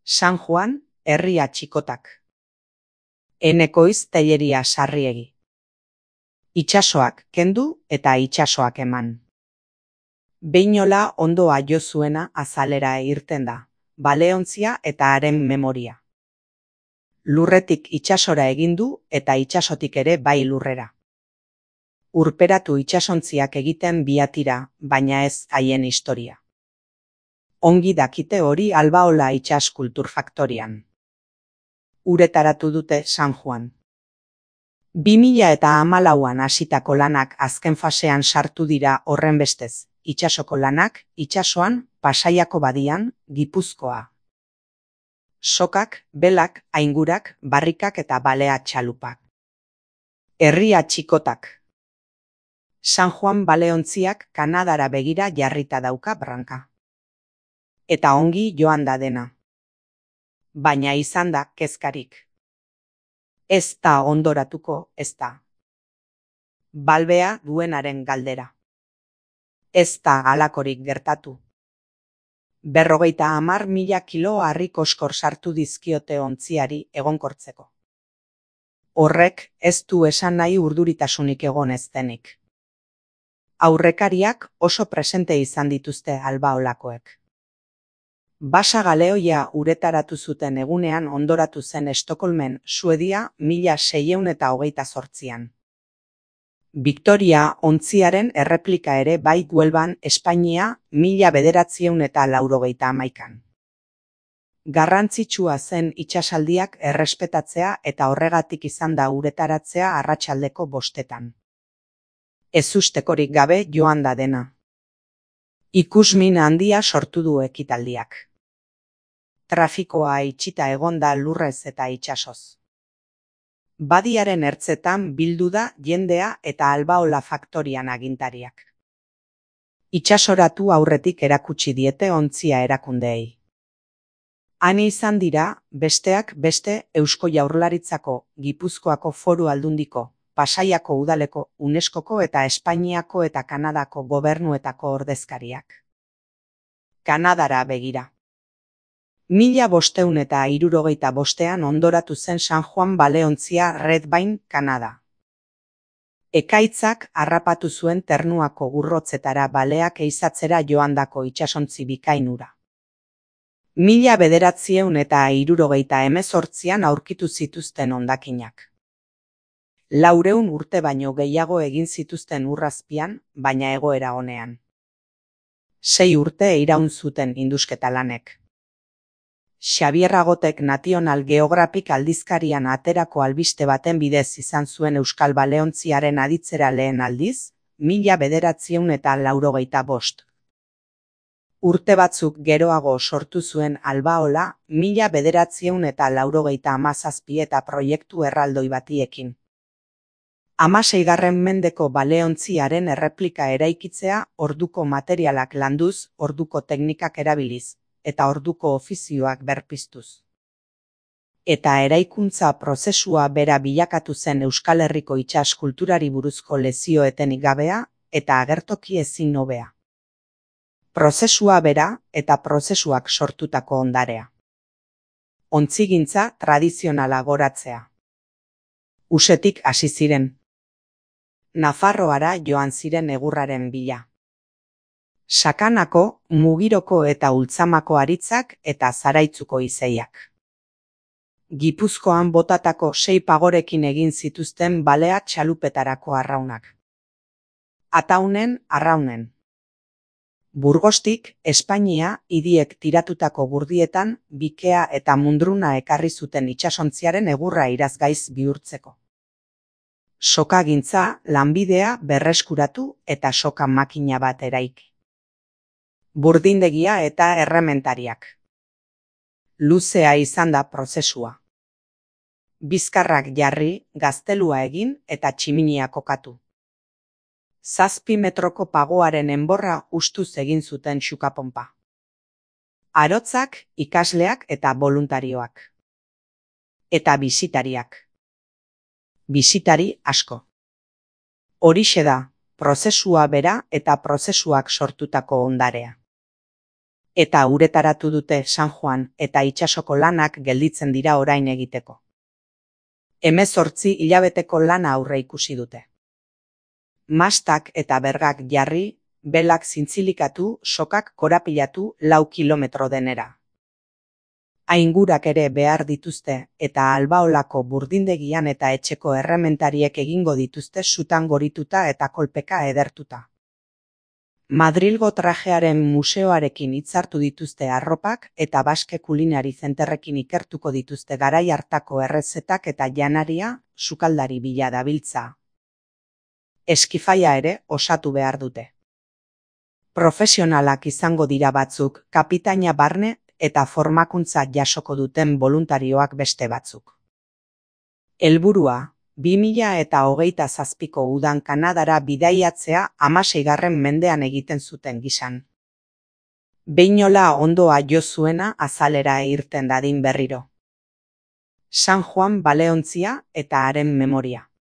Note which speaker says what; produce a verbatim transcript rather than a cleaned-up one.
Speaker 1: San Juan, herria txikotak. Enekoiz telleria sarriegi. Itsasoak kendu eta itsasoak eman. Beinola ondoa jo zuena azalera irten da, baleontzia eta haren memoria. Lurretik itsasora egin du eta itsasotik ere bai lurrera. Urperatu itsasontziak egiten biatira, baina ez haien historia. Ongi dakite hori Albaola itsas kultur faktorian. Uretaratu dute San Juan. bi mila eta hamalauan hasitako lanak azken fasean sartu dira horrenbestez, itsasoko lanak, itsasoan, Pasaiako badian, Gipuzkoa. Sokak, belak, aingurak, barrikak eta balea txalupak. Herria txikotak. San Juan baleontziak Kanadara begira jarrita dauka branka. Eta ongi joan da dena. Baina izan da kezkarik. Ez da ondoratuko, ez da. Balbea duenaren galdera. Ez da halakorik gertatu. Berrogeita hamar mila kilo harri koskor sartu dizkiote ontziari egonkortzeko. Horrek ez du esan nahi urduritasunik egon ez denik. Aurrekariak oso presente izan dituzte Albaolakoek. Basa galeoia uretaratu zuten egunean ondoratu zen Estokolmen, Suedia, mila seiehun eta hogeita zortzian. Victoria ontziaren erreplika ere bai Huelvan, Espainia, mila bederatziehun eta laurogeita hamaikan. Garrantzitsua zen itsasaldiak errespetatzea eta horregatik izan da uretaratzea arratsaldeko bostetan. Ezustekorik gabe joan da dena. Ikusmin handia sortu du ekitaldiak. Trafikoa itxita egon da lurrez eta itsasoz. Badiaren ertzetan bildu da jendea eta Albaola faktorian agintariak. Itsasoratu aurretik erakutsi diete ontzia erakundeei. Han izan dira, besteak beste Eusko Jaurlaritzako, Gipuzkoako Foru Aldundiko, Pasaiako Udaleko, UNESCOko eta Espainiako eta Kanadako gobernuetako ordezkariak. Kanadara begira. Mila bosteun eta hirurogeita bostean ondoratu zen San Juan baleontzia Red Vine, Kanada. Ekaitzak harrapatu zuen Ternuako gurrotzetara baleak eizatzera joandako itsasontzi bikainura. Mila bederatziehun eta hirurogeita hemezortzian aurkitu zituzten hondakinak. Laureun urte baino gehiago egin zituzten urrazpian, baina egoera onean. Sei urte iraun zuten indusketa lanek. Xabier Agotek National Geographic aldizkarian aterako albiste baten bidez izan zuen Euskal Baleontziaren aditzera lehen aldiz, mila bederatziehun eta laurogeita bost. Urte batzuk geroago sortu zuen Albaola, mila bederatziehun eta laurogeita hamazazpi eta proiektu erraldoi batiekin. Hamaseigarren mendeko baleontziaren erreplika eraikitzea orduko materialak landuz, orduko teknikak erabiliz, eta orduko ofizioak berpiztuz. Eta eraikuntza prozesua bera bilakatu zen Euskal Herriko itsas kulturari buruzko lezioetenik gabea eta agertoki ezin hobea. Prozesua bera eta prozesuak sortutako ondarea. Ontzigintza tradizionala goratzea. Usetik hasi ziren. Nafarroara joan ziren egurraren bila. Sakanako, Mugiroko eta Ultzamako aritzak eta Zaraitzuko izeiak. Gipuzkoan botatako sei pagorekin egin zituzten balea txalupetarako arraunak. Ataunen, arraunen. Burgostik, Espainia, hidiek tiratutako gurdietan, bikea eta mundruna ekarri zuten itsasontziaren egurra irazgaiz bihurtzeko. Sokagintza, lanbidea berreskuratu eta soka makina bat eraiki. Burdindegia eta errementariak. Luzea izan da prozesua. Bizkarrak jarri, gaztelua egin eta tximinia kokatu. Zazpi metroko pagoaren enborra ustuz egin zuten xukaponpa. Arotzak, ikasleak eta boluntarioak. Eta bisitariak. Bisitari asko. Horixe da, prozesua bera eta prozesuak sortutako ondarea. Eta uretaratu dute San Juan eta itsasoko lanak gelditzen dira orain egiteko. Hemezortzi hilabeteko lana aurre ikusi dute. Mastak eta bergak jarri, belak zintzilikatu, sokak korapilatu lau kilometro denera. Aingurak ere behar dituzte eta Albaolako burdindegian eta etxeko errementariek egingo dituzte sutan gorituta eta kolpeka edertuta. Madrilgo trajearen museoarekin hitzartu dituzte arropak eta Baske Kulinari Zenterrekin ikertuko dituzte garai hartako errezetak eta janaria sukaldari bila dabiltza. Eskifaia ere osatu behar dute. Profesionalak izango dira batzuk, kapitaina barne eta formakuntza jasoko duten boluntarioak beste batzuk. Helburua, bi mila eta hogeita zazpiko udan Kanadara bidaiatzea hamaseigarren mendean egiten zuten gisan. Behinola ondoa jo zuena azalera irten dadin berriro. San Juan baleontzia eta haren memoria.